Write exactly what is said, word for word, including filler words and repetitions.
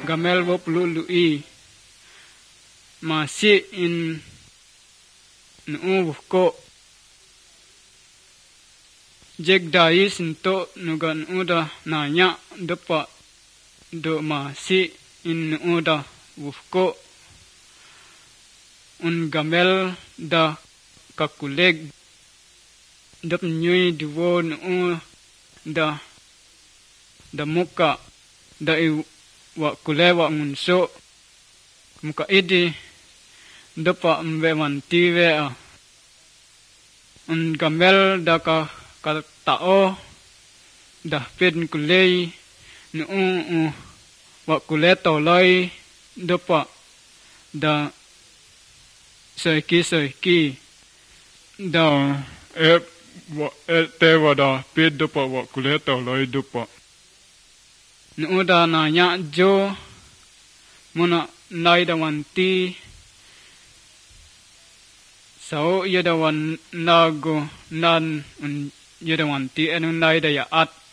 gamel wo plu lui ma si in nu ko jeg dai sinto nugan uda nanya dopa do ma si in uda wufko un gamel da kakuleg dap nyui duwo nu da da muka da i wa kulewa ngunso muka idi dopa mbe manti we a un gamel da ka ka tao da pin kulei nu u wa kule to loi dopa da soiki soiki da e wa e te wa da pin dopa wa kule to loi dopa nu da na nya jo mona nai da wanti sao yada wan nago nan un yada wanti anu nai da ya at